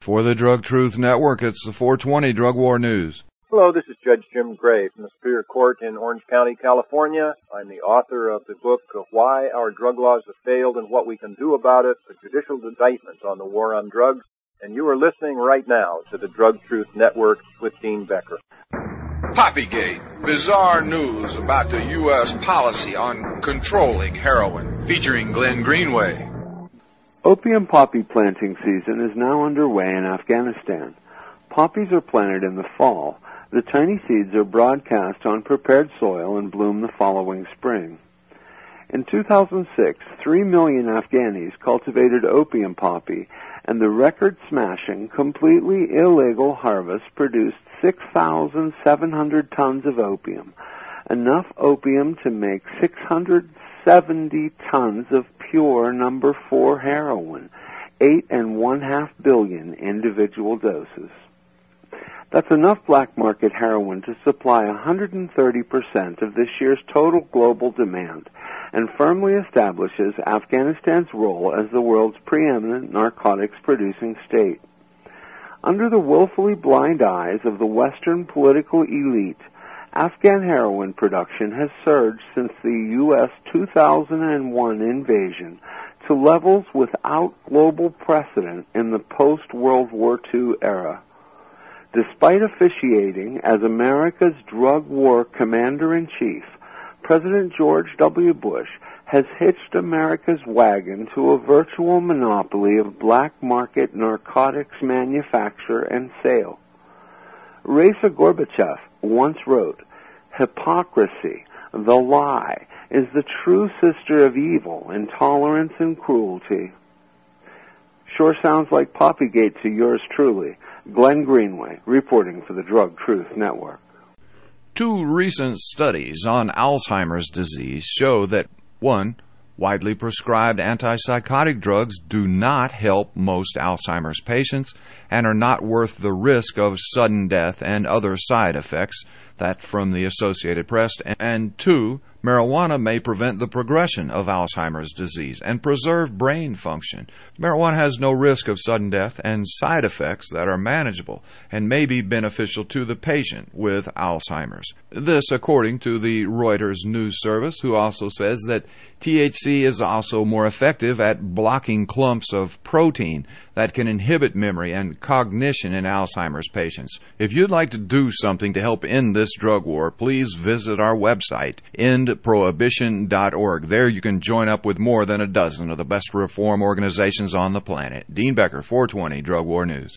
For the Drug Truth Network, it's the 420 Drug War News. Hello, this is Judge Jim Gray from the Superior Court in Orange County, California. I'm the author of the book, Why Our Drug Laws Have Failed and What We Can Do About It, a judicial indictment on the war on drugs. And you are listening right now to the Drug Truth Network with Dean Becker. Poppygate, bizarre news about the U.S. policy on controlling heroin, featuring Glenn Greenway. Opium poppy planting season is now underway in Afghanistan. Poppies are planted in the fall. The tiny seeds are broadcast on prepared soil and bloom the following spring. In 2006, 3 million Afghanis cultivated opium poppy, and the record-smashing, completely illegal harvest produced 6,700 tons of opium, enough opium to make 670 tons of pure number 4 heroin, 8.5 billion individual doses. That's enough black market heroin to supply 130% of this year's total global demand, and firmly establishes Afghanistan's role as the world's preeminent narcotics-producing state. Under the willfully blind eyes of the Western political elite, Afghan heroin production has surged since the U.S. 2001 invasion to levels without global precedent in the post-World War II era. Despite officiating as America's drug war commander-in-chief, President George W. Bush has hitched America's wagon to a virtual monopoly of black market narcotics manufacture and sale. Raisa Gorbachev once wrote, "Hypocrisy, the lie, is the true sister of evil, intolerance, and cruelty." Sure sounds like Poppygate to yours truly, Glenn Greenway, reporting for the Drug Truth Network. 2 recent studies on Alzheimer's disease show that 1. Widely prescribed antipsychotic drugs do not help most Alzheimer's patients and are not worth the risk of sudden death and other side effects, that from the Associated Press. And 2. Marijuana may prevent the progression of Alzheimer's disease and preserve brain function. Marijuana has no risk of sudden death and side effects that are manageable and may be beneficial to the patient with Alzheimer's. This according to the Reuters news service, who also says that THC is also more effective at blocking clumps of protein that can inhibit memory and cognition in Alzheimer's patients. If you'd like to do something to help end this drug war, please visit our website, endprohibition.org. There you can join up with more than a dozen of the best reform organizations on the planet. Dean Becker, 420 Drug War News.